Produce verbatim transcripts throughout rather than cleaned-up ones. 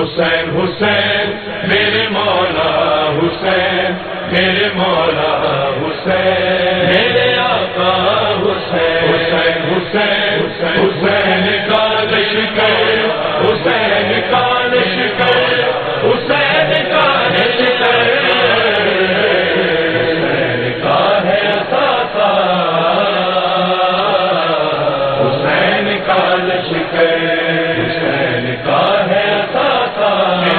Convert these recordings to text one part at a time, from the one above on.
حسین حسین میرے مولا حسین میرے مولا حسین میرے آقا حسین حسین حسین حسین کا لشکر حسین کا لشکر حسین کا لشکر حسین کا ہے اثاثہ حسین کا لشکر حسین کا ہے اثاثہ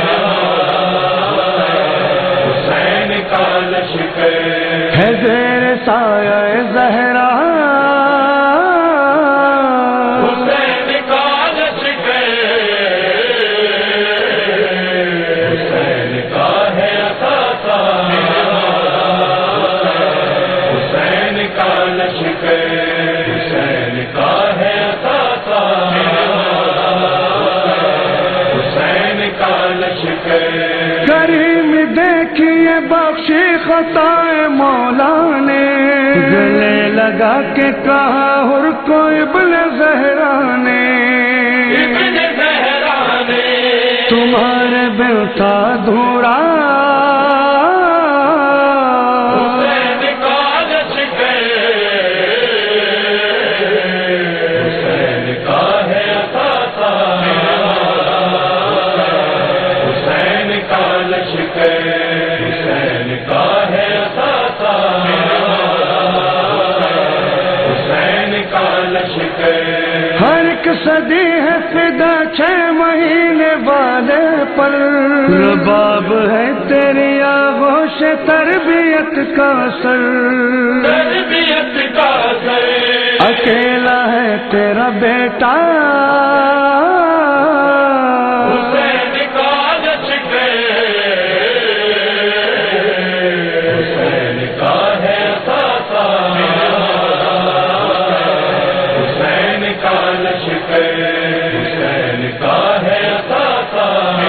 حسین کا لشکر ہے زیر سایہ زہرا حسین کا لشکر حسین کا ہے اثاثہ حسین کا لشکر حسین کا ہے اثاثہ حسین کا لشکر کریم دیکھیے بخشی خطائے مولا نے گلے لگا کے کہا ہر کو ابن زہرا نے ابن زہرا نے تمہارے بن تھا دھوڑا حسین کا لشکر حسین کا ہے اثاثہ حسین کا لشکر حسین کا ہے اثاثہ حسین کا لشکر ہر ایک صدی ہے فدا چھ مہینے والے پر رباب ہے تیری آغوش تربیت کا سر تربیت کا سر اکیلا ہے تیرا بیٹا حسین کا لشکر حسین کا ہے اثاثہ حسین کا لشکر حسین کا ہے اثاثہ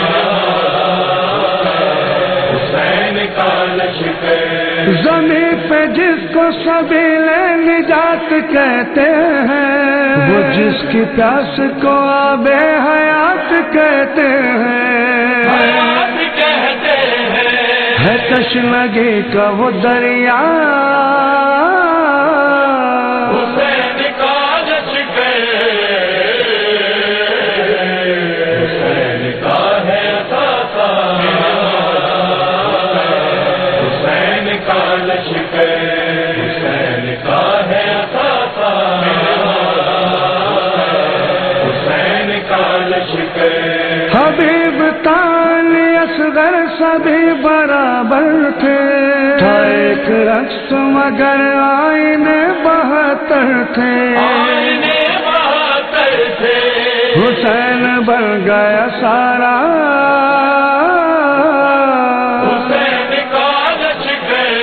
حسین کا لشکر زمین پہ جس کو سبیل نجات کہتے ہیں وہ جس کی پیاس کو آب حیات کہتے ہیں حیات کہتے ہیں ہے تشنگی کا وہ دریا حسین کا لشکر حسین کا ہے اثاثہ حسین کا لشکر حسین کا ہے اثاثہ حسین کا لشکر حبیب تالی اصغر سبھی برابر تھے تھا ایک رقص مگر آئینے بہتر تھے آئینے بہتر تھے حسین بن گیا سارا حسین کا لشکر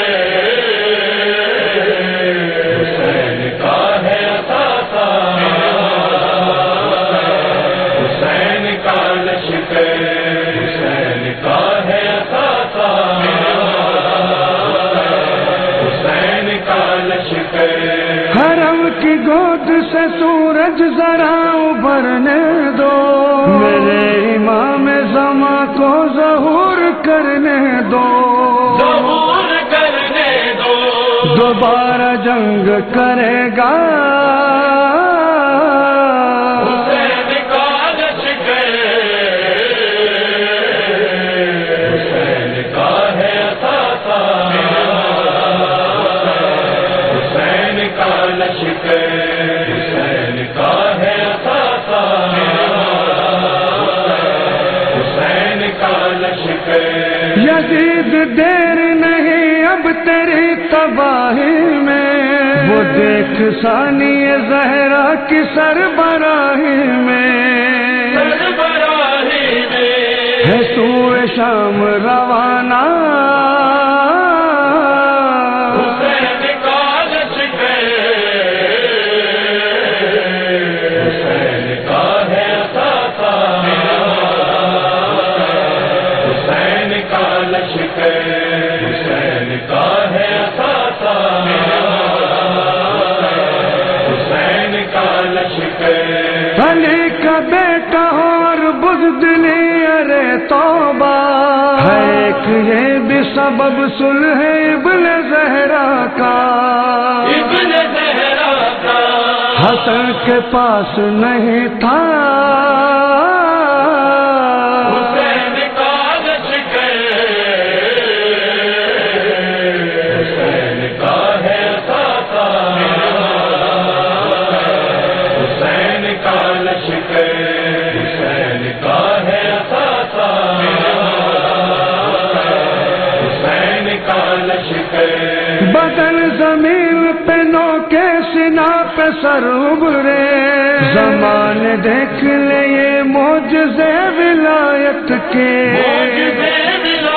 حسین کا ہے اثاثہ حسین کا لشکر حسین کا ہے اثاثہ حسین کا لشکر حرم کی گود سے سورج ذرا ابھرنے دو میرے امام زمان کو ظہور کرنے دو ظہور کرنے دو دوبارہ جنگ کرے گا حسین کا لشکر حسین کا ہے اثاثہ حسین کا لشکر حسین کا ہے اثاثہ حسین کا لشکر یزید دیر نہیں اب تیری تباہی میں وہ دیکھ ثانی زہرا کی سربراہی میں سربراہی میں ہے سوئے شام روانہ حسین کا لشکر حسین کا ہے اثاثہ حسین کا لشکر حسین کا ہے اثاثہ حسین کا لشکر علی کا بیٹا ہو اور بزدلی ارے توبہ، ہے ایک یہ بھی سبب صلح ابن زہرا کا، ابن زہرا کا حسن کے پاس نہیں تھا حسین کا لشکر، حسین کا ہے ساتھ، حسین کا لشکر، حسین کا ہے ساتھ، حسین کا لشکر، بدن زمین پہ نو کے سنا پہ سر ابھرے، زمانے دیکھ لے یہ معجزے ولایت کے، معجزے